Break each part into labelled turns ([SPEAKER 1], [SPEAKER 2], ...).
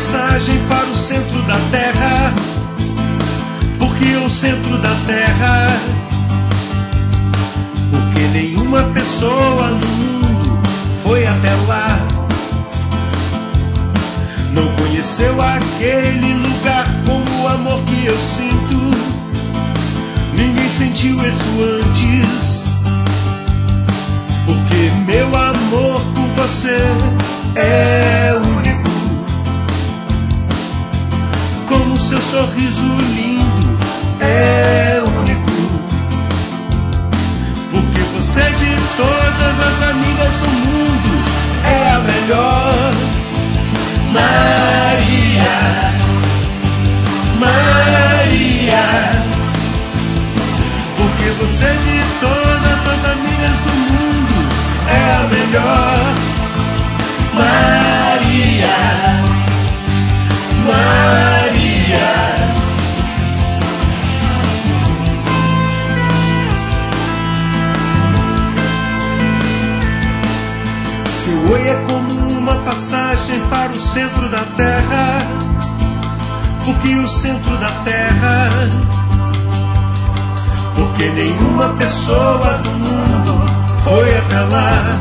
[SPEAKER 1] passagem para o centro da terra. Porque o centro da terra, porque nenhuma pessoa no mundo foi até lá. Não conheceu aquele lugar como o amor que eu sinto. Ninguém sentiu isso antes. Porque meu amor por você é único. Como seu sorriso lindo é único. Porque você de todas as amigas do mundo é a melhor. Maria, Maria. Porque você de todas as amigas do mundo é a melhor. Maria, Maria. Seu oi é como uma passagem para o centro da terra. Porque o centro da terra, porque nenhuma pessoa do mundo foi até lá.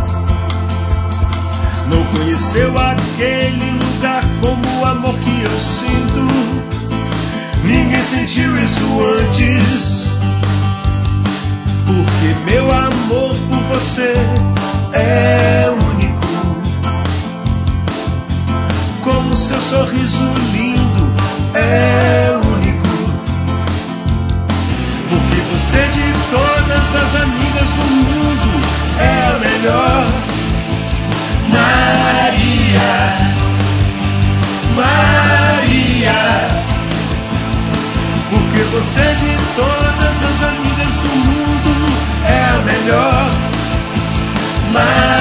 [SPEAKER 1] Não conheceu aquele lugar como o amor que eu sinto. Ninguém sentiu isso antes. Porque meu amor por você é único. Como seu sorriso lindo é único. Porque você de todas as amigas do mundo é a melhor. Maria, Maria. Porque você de todas as amigas do mundo é a melhor. Maria.